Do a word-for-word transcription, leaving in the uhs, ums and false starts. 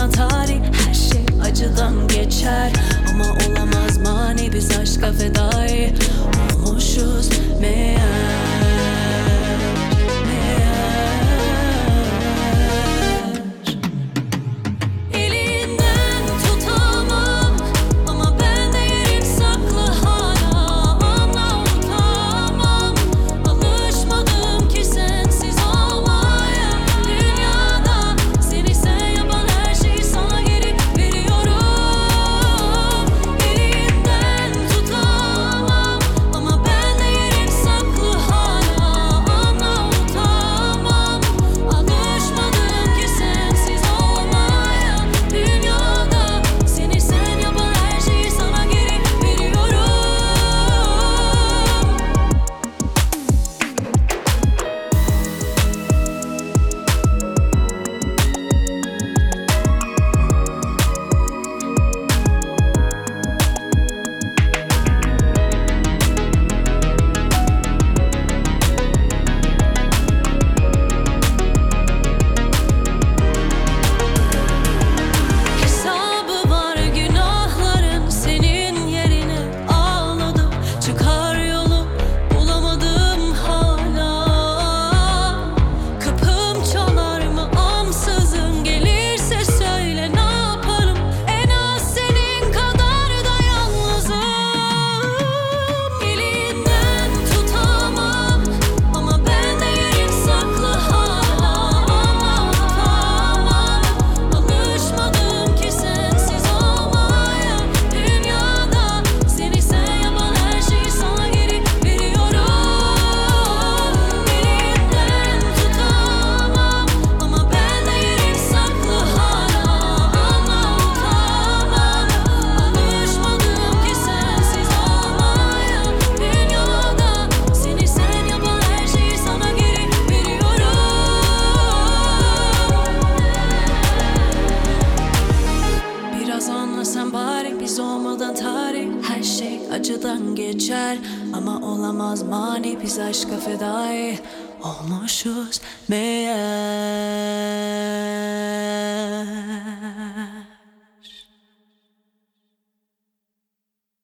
olmadan tarih, her şey acıdan geçer. Ama olamaz mani, biz aşka fedai olmuşuz meğer, meğer. Elinden tutamam ama ben de yerim saklı hala. Anla unutamam, alışmadım ki sensiz olmaya. Dünyada seni sen yapan her şeyi sana geri veriyorum. Elinden tutamam ama ben de yerim saklı hala. Anla unutamam, alışmadım ki sensiz olmaya. Dünyada seni sen yapan her şeyi sana geri veriyorum. Hesabı var günahların, senin yerine ağladım. Çıkar yolu bulamadım hala. Kapım çalar mı ansızın, gelirse söyle ne yaparım. En az senin kadar da yalnızım. Elinden tutamam ama ben de yerim saklı hala. Anla unutamam, alışmadım ki sensiz olmaya. Dünyada seni sen yapan her şeyi sana geri veriyorum. Elinden tutamam ama ben de yerim saklı hala. Anla unutamam, alışmadım ki sensiz olmaya. Dünyada seni sen yapan her şeyi sana geri veriyorum. Biraz anlasan bari, biz olmadan tarih, her şey acıdan geçer. Ama olamaz mani, biz aşka fedai olmuşuz meğer.